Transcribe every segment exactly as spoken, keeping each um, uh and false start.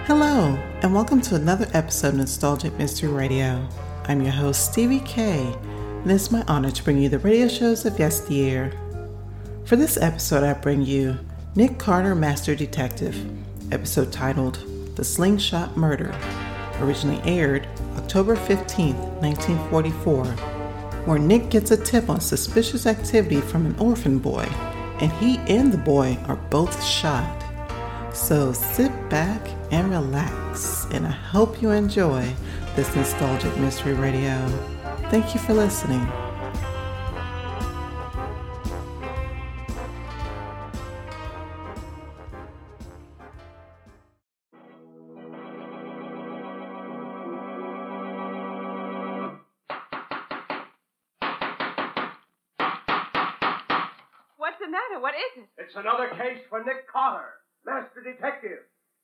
Hello, and welcome to another episode of Nostalgic Mystery Radio. I'm your host, Stevie K, and it's my honor to bring you the radio shows of yesteryear. For this episode, I bring you Nick Carter, Master Detective, episode titled The Slingshot Murder, originally aired October fifteenth, nineteen forty-four, where Nick gets a tip on suspicious activity from an orphan boy, and he and the boy are both shot. So sit back and relax, and I hope you enjoy this Nostalgic Mystery Radio. Thank you for listening. What's the matter? What is it? It's another case for Nick Carter, Master Detective.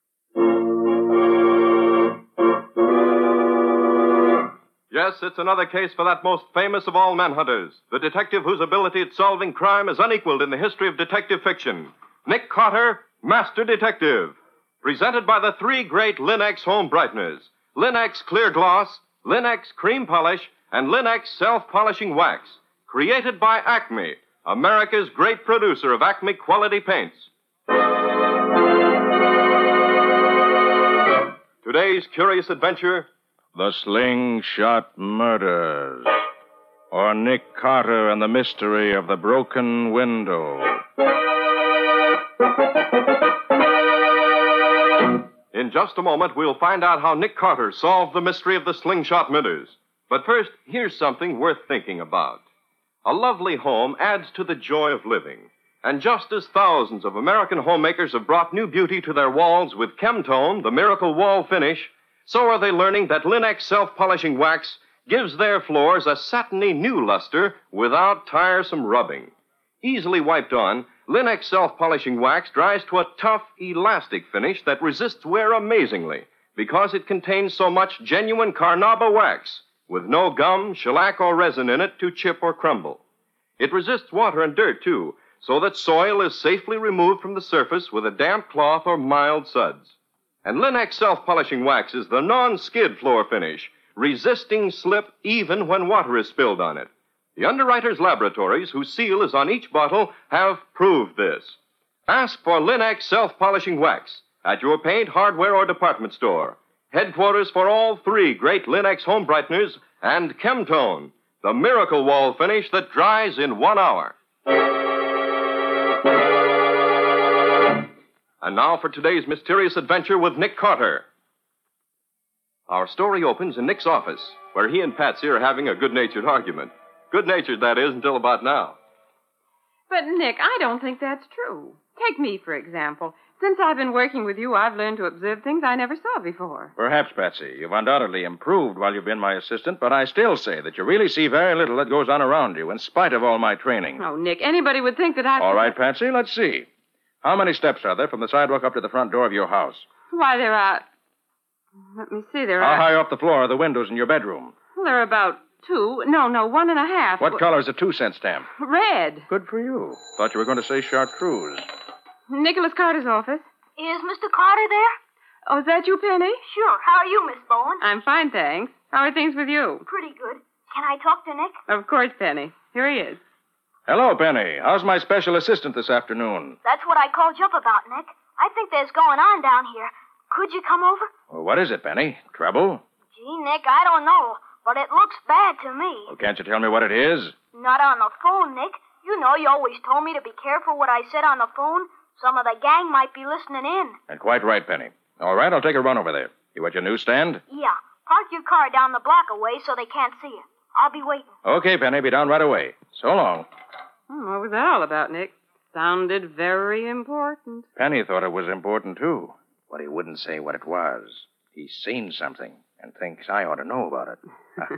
Yes, it's another case for that most famous of all manhunters, the detective whose ability at solving crime is unequaled in the history of detective fiction. Nick Carter, Master Detective. Presented by the three great Linex home brighteners, Linex Clear Gloss, Linex Cream Polish, and Linex Self-Polishing Wax. Created by Acme, America's great producer of Acme quality paints. Today's curious adventure, The Slingshot Murders, or Nick Carter and the Mystery of the Broken Window. In just a moment, we'll find out how Nick Carter solved the mystery of the slingshot murders. But first, here's something worth thinking about. A lovely home adds to the joy of living. And just as thousands of American homemakers have brought new beauty to their walls with Chemtone, the miracle wall finish, so are they learning that Linex self-polishing wax gives their floors a satiny new luster without tiresome rubbing. Easily wiped on, Linex self-polishing wax dries to a tough, elastic finish that resists wear amazingly because it contains so much genuine Carnauba wax with no gum, shellac, or resin in it to chip or crumble. It resists water and dirt, too, so that soil is safely removed from the surface with a damp cloth or mild suds. And Linex self-polishing wax is the non-skid floor finish, resisting slip even when water is spilled on it. The Underwriters Laboratories, whose seal is on each bottle, have proved this. Ask for Linex self-polishing wax at your paint, hardware, or department store. Headquarters for all three great Linex home brighteners and Chemtone, the miracle wall finish that dries in one hour. And now for today's mysterious adventure with Nick Carter. Our story opens in Nick's office, where he and Patsy are having a good-natured argument. Good-natured, that is, until about now. But, Nick, I don't think that's true. Take me, for example. Since I've been working with you, I've learned to observe things I never saw before. Perhaps, Patsy, you've undoubtedly improved while you've been my assistant, but I still say that you really see very little that goes on around you, in spite of all my training. Oh, Nick, anybody would think that I... All right, Patsy, let's see. How many steps are there from the sidewalk up to the front door of your house? Why, there are... Let me see, there How are... high off the floor are the windows in your bedroom? Well, there are about two. No, no, one and a half. What color is a two-cent stamp? Red. Good for you. Thought you were going to say chartreuse. Nicholas Carter's office. Is Mister Carter there? Oh, is that you, Penny? Sure. How are you, Miss Bowen? I'm fine, thanks. How are things with you? Pretty good. Can I talk to Nick? Of course, Penny. Here he is. Hello, Penny. How's my special assistant this afternoon? That's what I called you up about, Nick. I think there's going on down here. Could you come over? Well, what is it, Penny? Trouble? Gee, Nick, I don't know, but it looks bad to me. Well, can't you tell me what it is? Not on the phone, Nick. You know you always told me to be careful what I said on the phone. Some of the gang might be listening in. And quite right, Penny. All right, I'll take a run over there. You at your newsstand? Yeah. Park your car down the block away so they can't see you. I'll be waiting. Okay, Penny, be down right away. So long. Hmm, what was that all about, Nick? Sounded very important. Penny thought it was important, too. But he wouldn't say what it was. He's seen something and thinks I ought to know about it.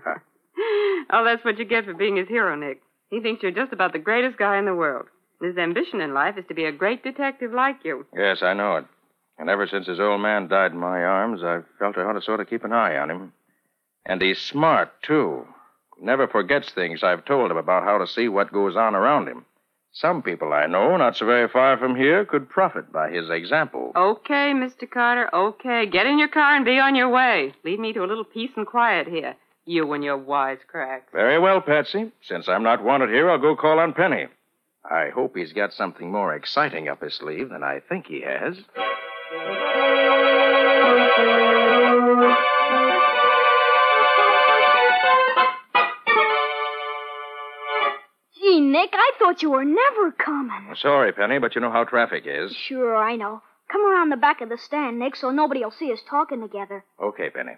Oh, that's what you get for being his hero, Nick. He thinks you're just about the greatest guy in the world. His ambition in life is to be a great detective like you. Yes, I know it. And ever since his old man died in my arms, I've felt I ought to sort of keep an eye on him. And he's smart, too. Never forgets things I've told him about how to see what goes on around him. Some people I know, not so very far from here, could profit by his example. Okay, Mister Carter, okay. Get in your car and be on your way. Leave me to a little peace and quiet here. You and your wisecracks. Very well, Patsy. Since I'm not wanted here, I'll go call on Penny. I hope he's got something more exciting up his sleeve than I think he has. Gee, Nick, I thought you were never coming. I'm sorry, Penny, but you know how traffic is. Sure, I know. Come around the back of the stand, Nick, so nobody will see us talking together. Okay, Penny.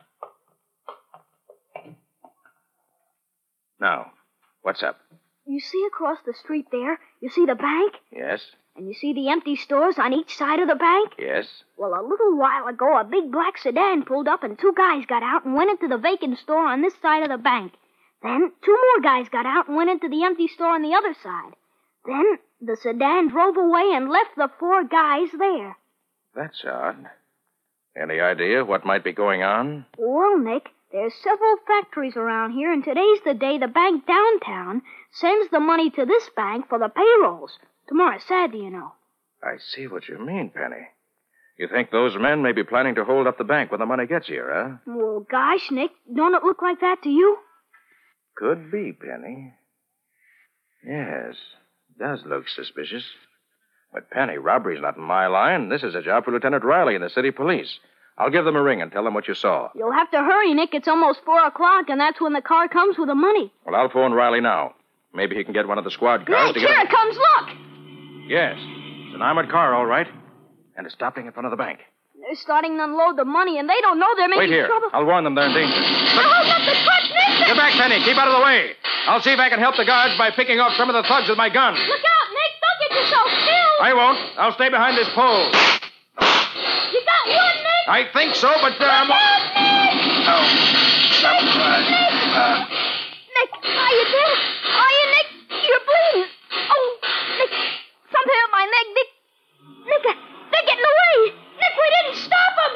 Now, what's up? You see across the street there? You see the bank? Yes? And you see the empty stores on each side of the bank? Yes? Well, a little while ago, a big black sedan pulled up and two guys got out and went into the vacant store on this side of the bank. Then two more guys got out and went into the empty store on the other side. Then the sedan drove away and left the four guys there. That's odd. Any idea what might be going on? Well, Nick, there's several factories around here, and today's the day the bank downtown sends the money to this bank for the payrolls. Tomorrow's Saturday, you know. I see what you mean, Penny. You think those men may be planning to hold up the bank when the money gets here, huh? Well, gosh, Nick, don't it look like that to you? Could be, Penny. Yes, it does look suspicious. But, Penny, robbery's not in my line. This is a job for Lieutenant Riley and the city police. I'll give them a ring and tell them what you saw. You'll have to hurry, Nick. It's almost four o'clock, and that's when the car comes with the money. Well, I'll phone Riley now. Maybe he can get one of the squad cars Nick, to get... here it comes, look! Yes, it's an armored car, all right. And it's stopping in front of the bank. They're starting to unload the money, and they don't know they're making Wait here. trouble. I'll warn them they're in danger. Now hold up the truck, Nick! Get back, Penny. Keep out of the way. I'll see if I can help the guards by picking off some of the thugs with my gun. Look out, Nick! Don't get yourself killed! I won't. I'll stay behind this pole. You got one, Nick! I think so, but... Uh, I'm... Look out, Nick! Oh. Nick! Uh, Nick, are you dead? Are you, Nick? You're bleeding. Oh, Nick, something hit my neck, Nick. Nick, they're getting away. Nick, we didn't stop them.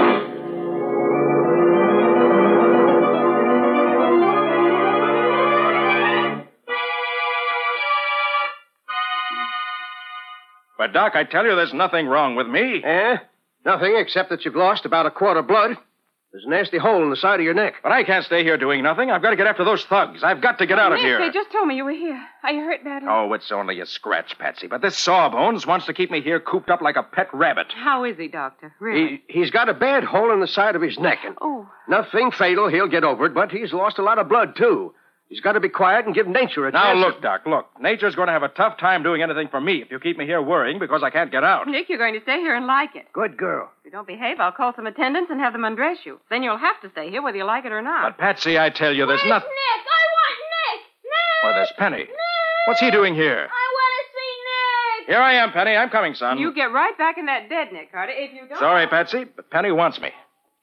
But, Doc, I tell you there's nothing wrong with me. Eh? Nothing except that you've lost about a quart of blood. There's a nasty hole in the side of your neck. But I can't stay here doing nothing. I've got to get after those thugs. I've got to get out of Nick, here. they just told me you were here. Are you hurt badly? Oh, it's only a scratch, Patsy. But this Sawbones wants to keep me here cooped up like a pet rabbit. How is he, Doctor? Really? He, he's got a bad hole in the side of his neck. And Oh. nothing fatal. He'll get over it, but he's lost a lot of blood, too. He's got to be quiet and give nature a Now, chance. look, Doc, look. Nature's going to have a tough time doing anything for me if you keep me here worrying because I can't get out. Nick, you're going to stay here and like it. Good girl. If you don't behave, I'll call some attendants and have them undress you. Then you'll have to stay here whether you like it or not. But, Patsy, I tell you, there's Where's nothing... Nick? I want Nick. Nick. Well, there's Penny. Nick. What's he doing here? I want to see Nick. Here I am, Penny. I'm coming, son. You get right back in that bed, Nick Carter. If you don't... Sorry, Patsy, but Penny wants me.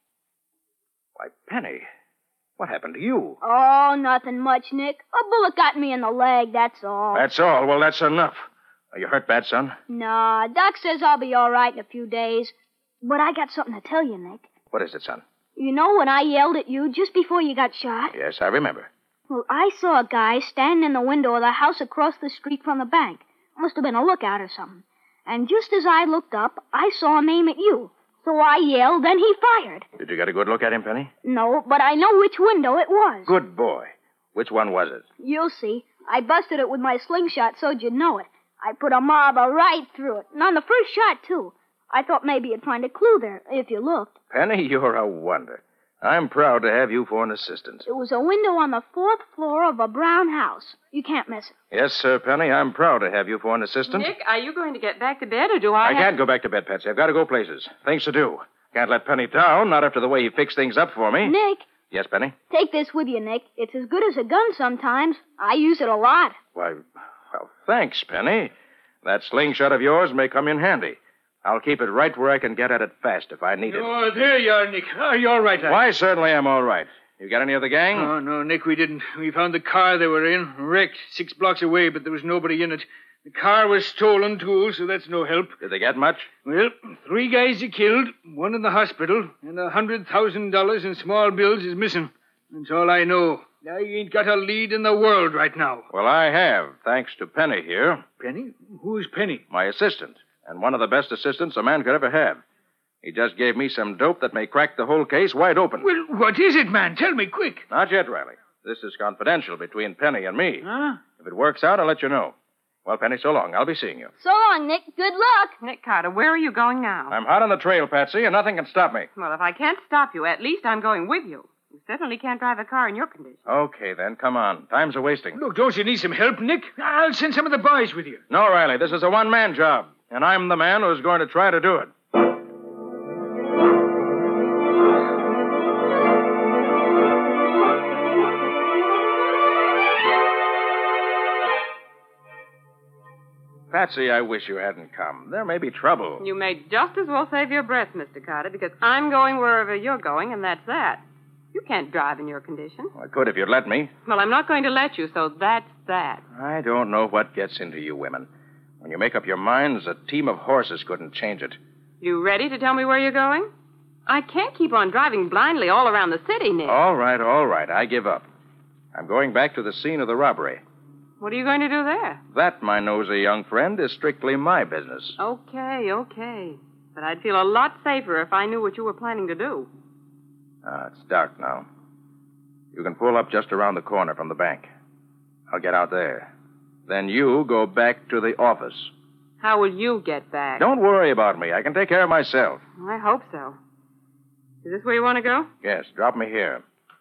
Why, Penny, what happened to you? Oh, nothing much, Nick. A bullet got me in the leg, that's all. That's all. Well, that's enough. Are you hurt bad, son? Nah, Doc says I'll be all right in a few days. But I got something to tell you, Nick. What is it, son? You know when I yelled at you just before you got shot? Yes, I remember. Well, I saw a guy standing in the window of the house across the street from the bank. Must have been a lookout or something. And just as I looked up, I saw him aim at you. So I yelled, then he fired. Did you get a good look at him, Penny? No, but I know which window it was. Good boy. Which one was it? You'll see. I busted it with my slingshot so'd you'd know it. I put a marble right through it, and on the first shot, too. I thought maybe you'd find a clue there, if you looked. Penny, you're a wonder. I'm proud to have you for an assistant. It was a window on the fourth floor of a brown house. You can't miss it. Yes, sir, Penny, I'm proud to have you for an assistant. Nick, are you going to get back to bed, or do I I have... can't go back to bed, Patsy. I've got to go places. Things to do. Can't let Penny down, not after the way he fixed things up for me. Nick, Yes, Penny? take this with you, Nick. It's as good as a gun sometimes. I use it a lot. Why, well, thanks, Penny. That slingshot of yours may come in handy. I'll keep it right where I can get at it fast if I need it. Oh, there you are, Nick. Oh, you're all right, lad. Why, certainly I'm all right. You got any of the gang? Oh, no, Nick, we didn't. We found the car they were in, wrecked, six blocks away, but there was nobody in it. The car was stolen, too, so that's no help. Did they get much? Well, three guys are killed, one in the hospital, and a hundred thousand dollars in small bills is missing. That's all I know. Now you ain't got a lead in the world right now. Well, I have, thanks to Penny here, Penny? Who's Penny? my assistant, and one of the best assistants a man could ever have. He just gave me some dope that may crack the whole case wide open. Well, what is it, man? Tell me quick. Not yet, Riley. This is confidential between Penny and me. Huh? If it works out, I'll let you know. Well, Penny, so long. I'll be seeing you. So long, Nick. Good luck. Nick Carter, where are you going now? I'm hot on the trail, Patsy, and nothing can stop me. Well, if I can't stop you, at least I'm going with you. You certainly can't drive a car in your condition. Okay, then. Come on. Time's a wasting. Look, don't you need some help, Nick? I'll send some of the boys with you. No, Riley. This is a one-man job, and I'm the man who's going to try to do it. Patsy, I wish you hadn't come. There may be trouble. You may just as well save your breath, Mister Carter, because I'm going wherever you're going, and that's that. You can't drive in your condition. I could if you'd let me. Well, I'm not going to let you, so that's that. I don't know what gets into you women. When you make up your minds, a team of horses couldn't change it. You ready to tell me where you're going? I can't keep on driving blindly all around the city, Nick. All right, all right. I give up. I'm going back to the scene of the robbery. What are you going to do there? That, my nosy young friend, is strictly my business. Okay, okay. But I'd feel a lot safer if I knew what you were planning to do. Ah, it's dark now. You can pull up just around the corner from the bank. I'll get out there. Then you go back to the office. How will you get back? Don't worry about me. I can take care of myself. I hope so. Is this where you want to go? Yes, drop me here.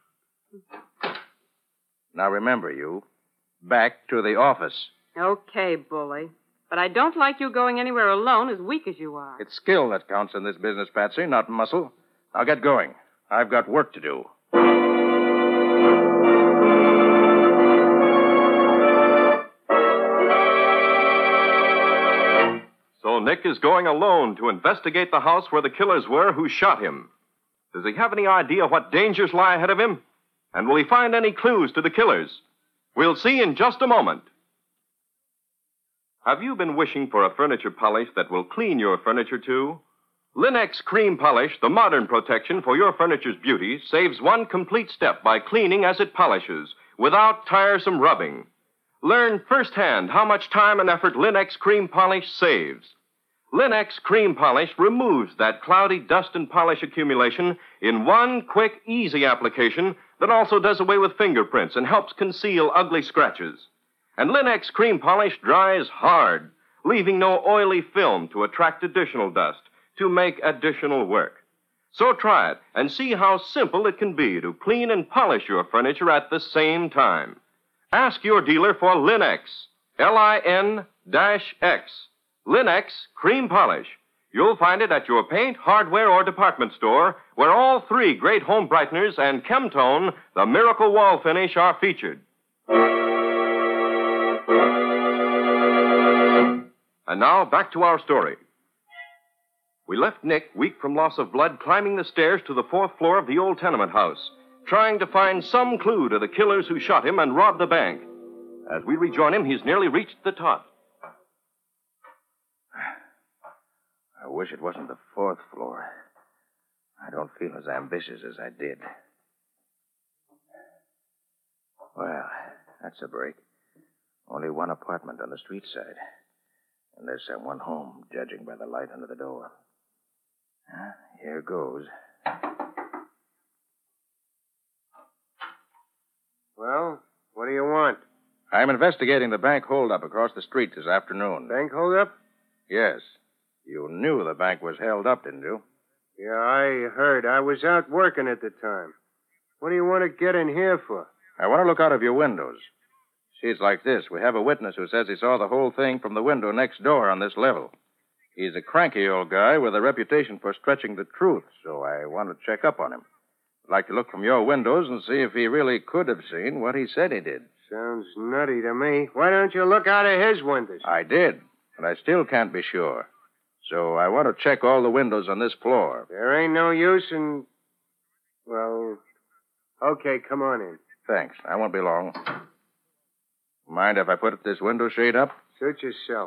Now remember, you. Back to the office. Okay, bully. But I don't like you going anywhere alone, as weak as you are. It's skill that counts in this business, Patsy, not muscle. Now get going. I've got work to do. So Nick is going alone to investigate the house where the killers were who shot him. Does he have any idea what dangers lie ahead of him? And will he find any clues to the killers? We'll see in just a moment. Have you been wishing for a furniture polish that will clean your furniture, too? Linex Cream Polish, the modern protection for your furniture's beauty, saves one complete step by cleaning as it polishes, without tiresome rubbing. Learn firsthand how much time and effort Linex Cream Polish saves. Linex Cream Polish removes that cloudy dust and polish accumulation in one quick, easy application that also does away with fingerprints and helps conceal ugly scratches. And Linex Cream Polish dries hard, leaving no oily film to attract additional dust, to make additional work. So try it and see how simple it can be to clean and polish your furniture at the same time. Ask your dealer for Linex, L I N X. Linex Cream Polish. You'll find it at your paint, hardware, or department store, where all three great home brighteners and Chemtone, the miracle wall finish, are featured. And now, back to our story. We left Nick, weak from loss of blood, climbing the stairs to the fourth floor of the old tenement house, trying to find some clue to the killers who shot him and robbed the bank. As we rejoin him, he's nearly reached the top. I wish it wasn't the fourth floor. I don't feel as ambitious as I did. Well, that's a break. Only one apartment on the street side. And there's someone home, judging by the light under the door. Huh? Here goes. Well, what do you want? I'm investigating the bank holdup across the street this afternoon. Bank holdup? Yes. You knew the bank was held up, didn't you? Yeah, I heard. I was out working at the time. What do you want to get in here for? I want to look out of your windows. See, it's like this. We have a witness who says he saw the whole thing from the window next door on this level. He's a cranky old guy with a reputation for stretching the truth, so I want to check up on him. I'd like to look from your windows and see if he really could have seen what he said he did. Sounds nutty to me. Why don't you look out of his windows? I did, but I still can't be sure. So I want to check all the windows on this floor. There ain't no use in... Well, okay, come on in. Thanks. I won't be long. Mind if I put this window shade up? Suit yourself.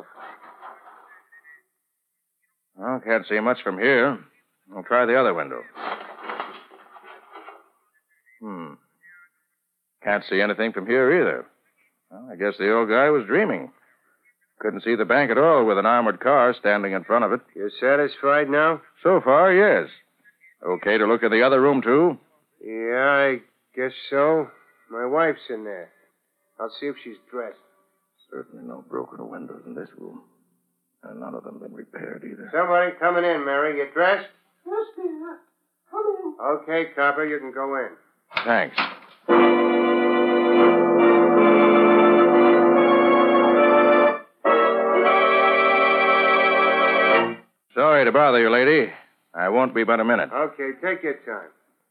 Well, can't see much from here. I'll try the other window. Hmm. Can't see anything from here either. Well, I guess the old guy was dreaming. Couldn't see the bank at all with an armored car standing in front of it. You satisfied now? So far, yes. Okay to look in the other room, too? Yeah, I guess so. My wife's in there. I'll see if she's dressed. Certainly no broken windows in this room. And none of them been repaired either. Somebody coming in, Mary. You dressed? Yes, dear. Come in. Okay, copper, you can go in. Thanks. Sorry to bother you, lady. I won't be but a minute. Okay, take your time.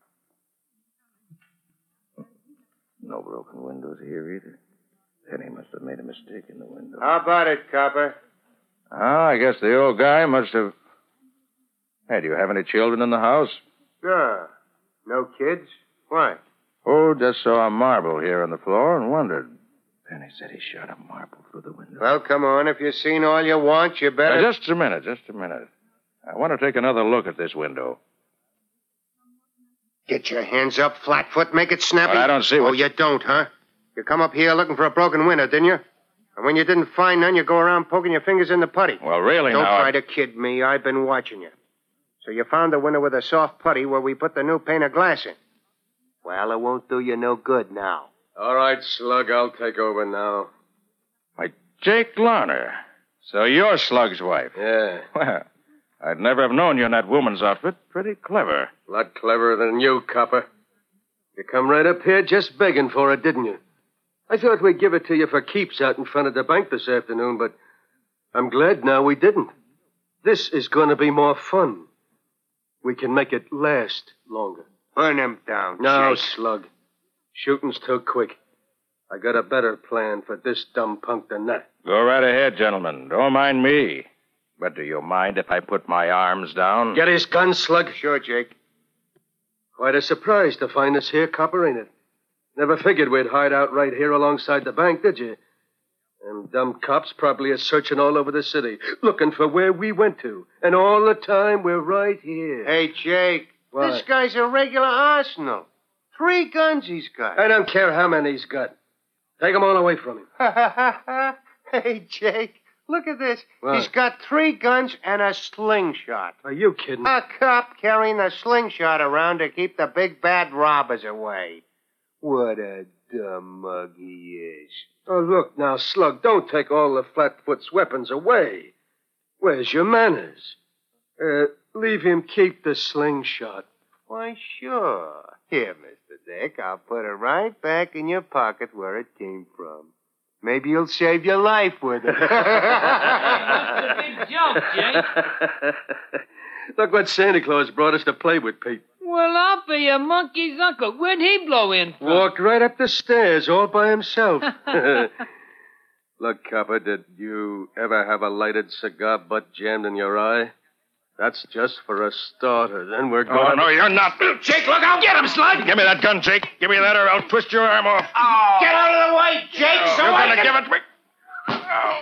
No broken windows here either. Penny must have made a mistake in the window. How about it, copper? Oh, I guess the old guy must have... Hey, do you have any children in the house? Sure. No kids? Why? Oh, just saw a marble here on the floor and wondered. Penny said he shot a marble through the window. Well, come on. If you've seen all you want, you better... Now, just a minute, just a minute. I want to take another look at this window. Get your hands up, Flatfoot. Make it snappy. Well, I don't see what... Oh, you don't, huh? You come up here looking for a broken window, didn't you? And when you didn't find none, you go around poking your fingers in the putty. Well, really, Don't now... try I... to kid me. I've been watching you. So you found the window with a soft putty where we put the new pane of glass in. Well, it won't do you no good now. All right, Slug, I'll take over now. Why, Jake Larner. So you're Slug's wife. Yeah. Well, I'd never have known you in that woman's outfit. Pretty clever. A lot cleverer than you, copper. You come right up here just begging for it, didn't you? I thought we'd give it to you for keeps out in front of the bank this afternoon, but I'm glad now we didn't. This is going to be more fun. We can make it last longer. Burn him down, No, Jake. Slug. Shooting's too quick. I got a better plan for this dumb punk than that. Go right ahead, gentlemen. Don't mind me. But do you mind if I put my arms down? Get his gun, Slug. Sure, Jake. Quite a surprise to find us here, copper, ain't it? Never figured we'd hide out right here alongside the bank, did you? Them dumb cops probably are searching all over the city, looking for where we went to. And all the time, we're right here. Hey, Jake. What? This guy's a regular arsenal. Three guns he's got. I don't care how many he's got. Take them all away from him. Hey, Jake. Look at this. What? He's got three guns and a slingshot. Are you kidding? A cop carrying the slingshot around to keep the big bad robbers away. What a dumb mug he is. Oh, look now, Slug, don't take all the Flatfoot's weapons away. Where's your manners? Uh, leave him keep the slingshot. Why, sure. Here, Mister Dick, I'll put it right back in your pocket where it came from. Maybe you'll save your life with it. That's a big joke, Jake. Look what Santa Claus brought us to play with, Pete. Well, I'll be your monkey's uncle. Where'd he blow in from? Walked right up the stairs all by himself. Look, copper, did you ever have a lighted cigar butt jammed in your eye? That's just for a starter. Then we're going... Oh, no, you're not. Jake, look out! Get him, Slug! Give me that gun, Jake. Give me that or I'll twist your arm off. Oh. Get out of the way, Jake, Oh, so you're I going to can... give it to me. Oh.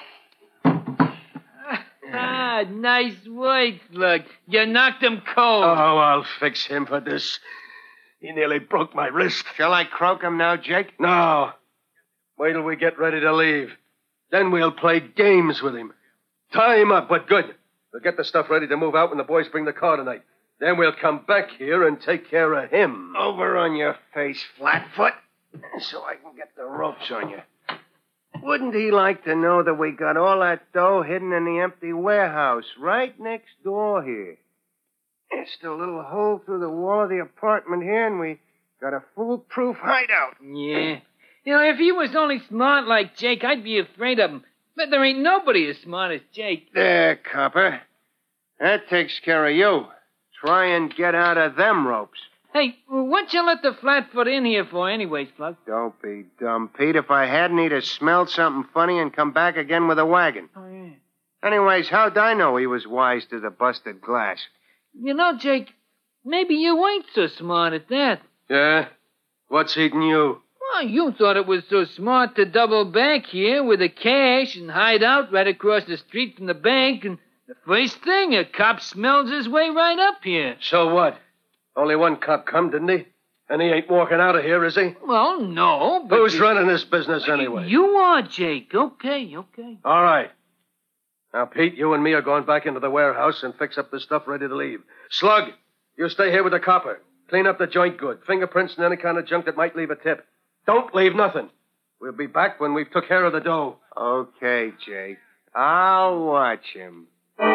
Ah, nice work, Slug. You knocked him cold. Oh, I'll fix him for this. He nearly broke my wrist. Shall I croak him now, Jake? No. Wait till we get ready to leave. Then we'll play games with him. Tie him up, but good. We'll get the stuff ready to move out when the boys bring the car tonight. Then we'll come back here and take care of him. Over on your face, Flatfoot, so I can get the ropes on you. Wouldn't he like to know that we got all that dough hidden in the empty warehouse right next door here? It's the little hole through the wall of the apartment here, and we got a foolproof hideout. Yeah. You know, if he was only smart like Jake, I'd be afraid of him. But there ain't nobody as smart as Jake. There, copper. That takes care of you. Try and get out of them ropes. Hey, what you let the Flatfoot in here for anyways, Slug? Don't be dumb, Pete. If I hadn't, he'd have smelled something funny and come back again with a wagon. Oh, yeah. Anyways, how'd I know he was wise to the busted glass? You know, Jake, maybe you ain't so smart at that. Yeah? What's eating you? Well, you thought it was so smart to double back here with the cash and hide out right across the street from the bank, and the first thing, a cop smells his way right up here. So what? Only one cop come, didn't he? And he ain't walking out of here, is he? Well, no, but... Who's running this business anyway? You are, Jake. Okay, okay. All right. Now, Pete, you and me are going back into the warehouse and fix up the stuff ready to leave. Slug, you stay here with the copper. Clean up the joint good. Fingerprints and any kind of junk that might leave a tip. Don't leave nothing. We'll be back when we've took care of the dough. Okay, Jake. I'll watch him.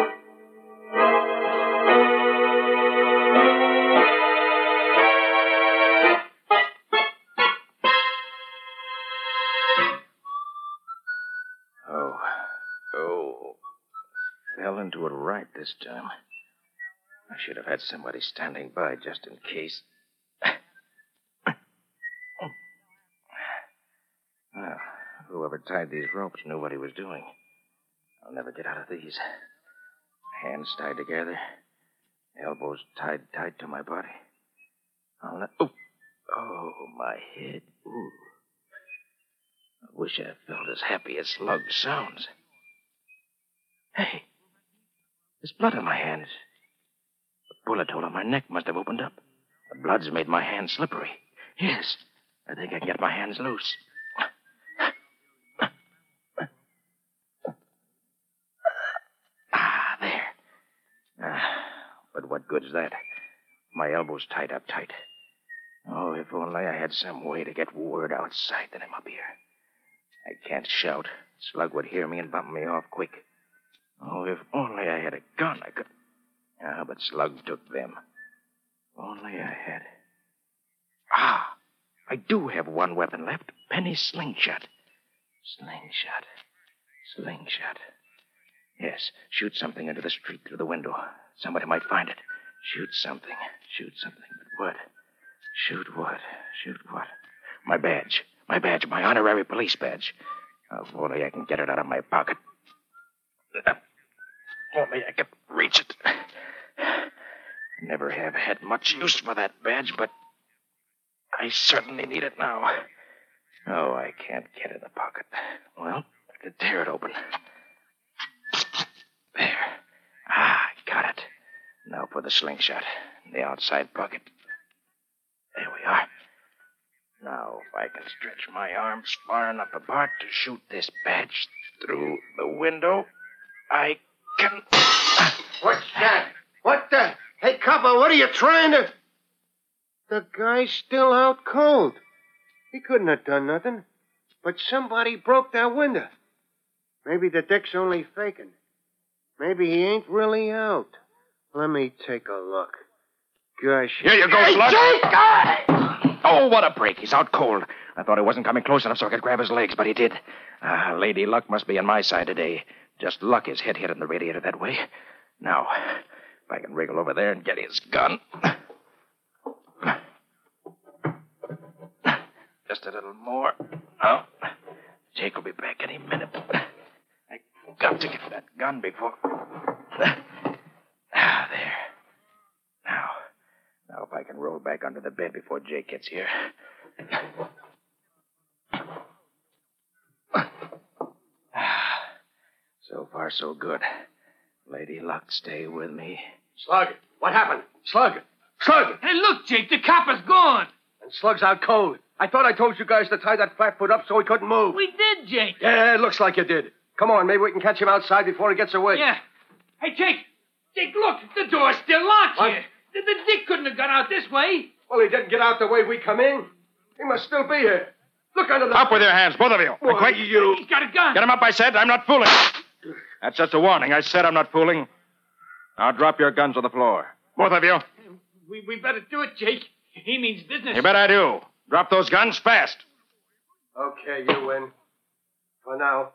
Oh. Oh. Fell into it right this time. I should have had somebody standing by just in case. Well, whoever tied these ropes knew what he was doing. I'll never get out of these. Hands tied together, elbows tied tight to my body. I'll not... Oh, oh, my head. Ooh. I wish I felt as happy as Slug sounds. Hey, there's blood on my hands. The bullet hole on my neck must have opened up. The blood's made my hands slippery. Yes, I think I can get my hands loose. Ah, there. Ah, but what good's that? My elbows tied up tight. Oh, if only I had some way to get word outside that I'm up here. I can't shout. Slug would hear me and bump me off quick. Oh, if only I had a gun, I could... Ah, but Slug took them. Only I had... Ah, I do have one weapon left. Penny's slingshot. Slingshot. Slingshot. Yes, shoot something into the street through the window. Somebody might find it. Shoot something. Shoot something. But what? Shoot what? Shoot what? My badge. My badge. My honorary police badge. Oh, if only I can get it out of my pocket. Uh, only I could reach it. Never have had much use for that badge, but I certainly need it now. Oh, I can't get in the pocket. Well, I could tear it open. There. Ah, I got it. Now for the slingshot in the outside pocket. There we are. Now, if I can stretch my arms far enough apart to shoot this badge through the window, I can... What's that? What the... Hey, copper, what are you trying to... The guy's still out cold. He couldn't have done nothing. But somebody broke that window. Maybe the dick's only faking. Maybe he ain't really out. Let me take a look. Gosh. Here you go, hey, Slug. Jake! Oh, what a break. He's out cold. I thought he wasn't coming close enough so I could grab his legs, but he did. Ah, Lady Luck must be on my side today. Just luck his head hit in the radiator that way. Now, if I can wriggle over there and get his gun. Just a little more. Oh, Jake will be back any minute. I've got to get that gun before... Ah, there. Now, now if I can roll back under the bed before Jake gets here. So far, so good. Lady Luck, stay with me. Slug, what happened? Slug! Slug! Hey, look, Jake, the copper's gone. And Slug's out cold. I thought I told you guys to tie that flatfoot up so he couldn't move. We did, Jake. Yeah, it looks like you did. Come on, maybe we can catch him outside before he gets away. Yeah. Hey, Jake. Jake, look. The door's still locked What? here. The, the dick couldn't have got out this way. Well, he didn't get out the way we come in. He must still be here. Look under the... Up with your hands, both of you. Why, Quick. you... He's got a gun. Get him up, I said. I'm not fooling. That's just a warning. I said I'm not fooling. Now drop your guns on the floor. Both of you. We, we better do it, Jake. He means business. You bet I do. Drop those guns fast. Okay, you win. For now.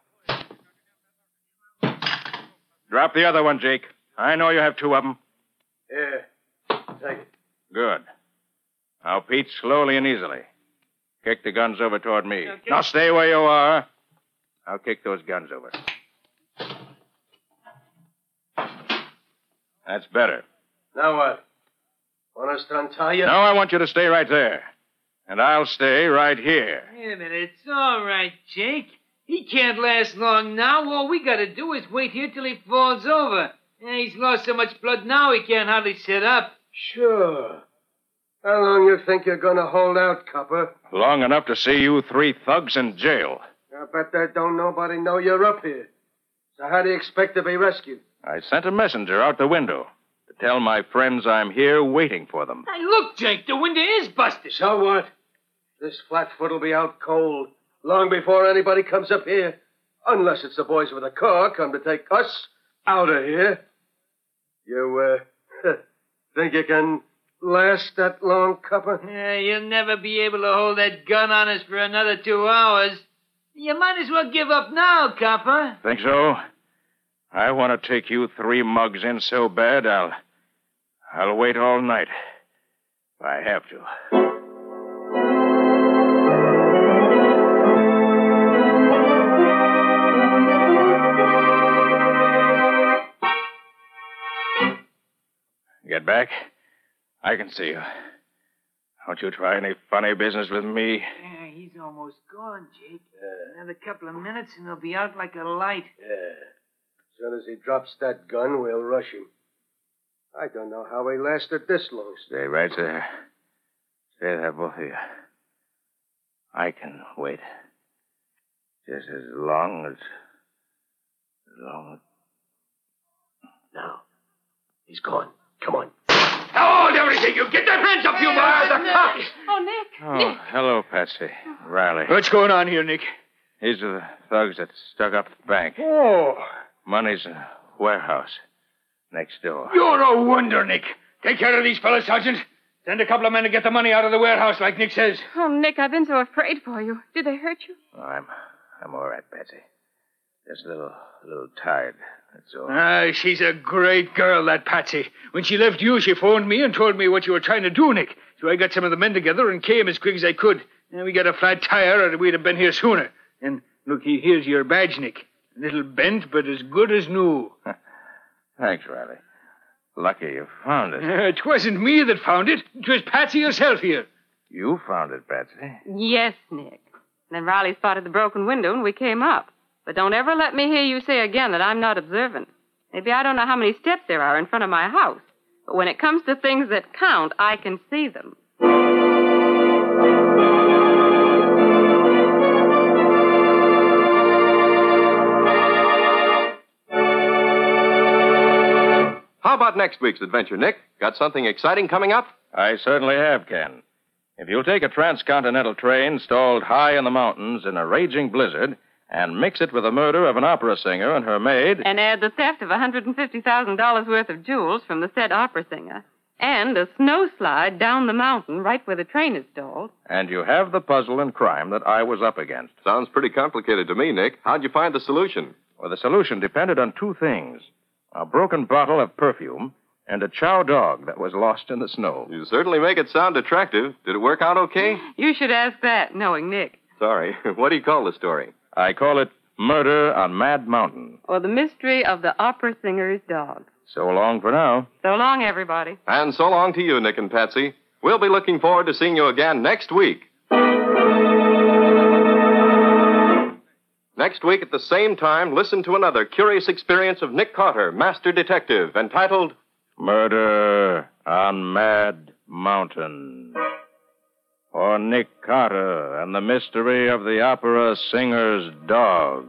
Drop the other one, Jake. I know you have two of them. Here. Take it. Good. Now, Pete, slowly and easily. Kick the guns over toward me. Okay. Now, stay where you are. I'll kick those guns over. That's better. Now what? Want us to untie you? No, I want you to stay right there. And I'll stay right here. Wait a minute. It's all right, Jake. He can't last long now. All we got to do is wait here till he falls over. Yeah, he's lost so much blood now he can't hardly sit up. Sure. How long you think you're going to hold out, copper? Long enough to see you three thugs in jail. I bet that don't nobody know you're up here. So how do you expect to be rescued? I sent a messenger out the window to tell my friends I'm here waiting for them. Hey, look, Jake, the window is busted. So what? This flatfoot will be out cold long before anybody comes up here. Unless it's the boys with a car come to take us out of here. You, uh, think you can last that long, copper? Yeah, you'll never be able to hold that gun on us for another two hours. You might as well give up now, copper. Think so? I want to take you three mugs in so bad, I'll... I'll wait all night. If I have to. Get back? I can see you. Don't you try any funny business with me. Yeah, he's almost gone, Jake. Uh, Another couple of minutes and he'll be out like a light. Yeah. As soon as he drops that gun, we'll rush him. I don't know how he lasted this long. Stay right there. Stay there, both of you. I can wait. Just as long as... As long as... Now, he's gone. Come on. Hold everything! You get their hands up, you boys! The cops! Oh, Nick. Oh, Nick. hello, Patsy. Riley. What's going on here, Nick? These are the thugs that stuck up the bank. Oh, Money's in a warehouse next door. you're a wonder, Nick. Take care of these fellas, Sergeant. Send a couple of men to get the money out of the warehouse, like Nick says. Oh, Nick, I've been so afraid for you. Did they hurt you? Oh, I'm, I'm all right, Patsy. Just a little, a little tired. That's all. Ah, she's a great girl, that Patsy. When she left you, she phoned me and told me what you were trying to do, Nick. So I got some of the men together and came as quick as I could. And we got a flat tire, or we'd have been here sooner. And look, here's your badge, Nick. A little bent, but as good as new. Thanks, Riley. Lucky you found it. Uh, it wasn't me that found it. It was Patsy herself here. You found it, Patsy. Yes, Nick. Then Riley spotted the broken window and we came up. But don't ever let me hear you say again that I'm not observant. Maybe I don't know how many steps there are in front of my house. But when it comes to things that count, I can see them. How about next week's adventure, Nick? Got something exciting coming up? I certainly have, Ken. If you'll take a transcontinental train stalled high in the mountains in a raging blizzard and mix it with the murder of an opera singer and her maid... And add the theft of one hundred fifty thousand dollars worth of jewels from the said opera singer. And a snowslide down the mountain right where the train is stalled. And you have the puzzle and crime that I was up against. Sounds pretty complicated to me, Nick. How'd you find the solution? Well, the solution depended on two things. A broken bottle of perfume and a chow dog that was lost in the snow. You certainly make it sound attractive. Did it work out okay? You should ask that, knowing Nick. Sorry. What do you call the story? I call it Murder on Mad Mountain. Or the mystery of the opera singer's dog. So long for now. So long, everybody. And so long to you, Nick and Patsy. We'll be looking forward to seeing you again next week. Next week at the same time, listen to another curious experience of Nick Carter, Master Detective, entitled Murder on Mad Mountain. Or Nick Carter and the mystery of the opera singer's dog.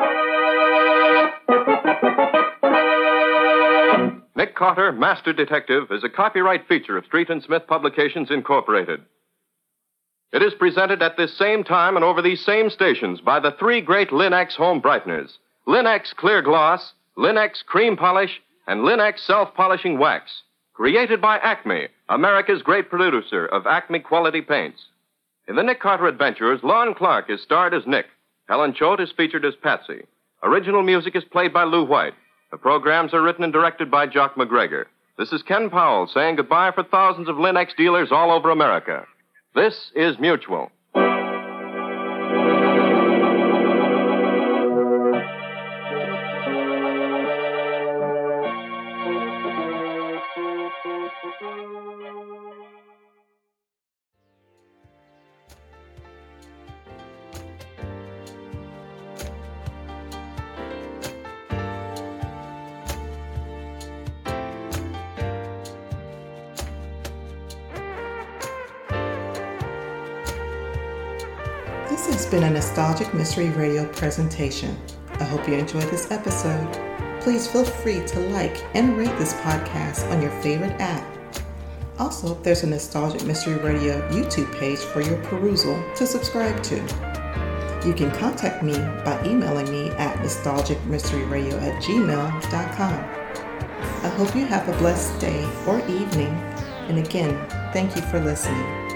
Nick Carter, Master Detective, is a copyright feature of Street and Smith Publications, Incorporated. It is presented at this same time and over these same stations by the three great Linex home brighteners. Linex Clear Gloss, Linex Cream Polish, and Linex Self-Polishing Wax. Created by Acme, America's great producer of Acme quality paints. In the Nick Carter Adventures, Lon Clark is starred as Nick. Helen Choate is featured as Patsy. Original music is played by Lou White. The programs are written and directed by Jock McGregor. This is Ken Powell saying goodbye for thousands of Linex dealers all over America. This is Mutual. This has been a Nostalgic Mystery Radio presentation. I hope you enjoyed this episode. Please feel free to like and rate this podcast on your favorite app. Also, there's a Nostalgic Mystery Radio YouTube page for your perusal to subscribe to. You can contact me by emailing me at nostalgicmysteryradio at gmail dot com. I hope you have a blessed day or evening. And again, thank you for listening.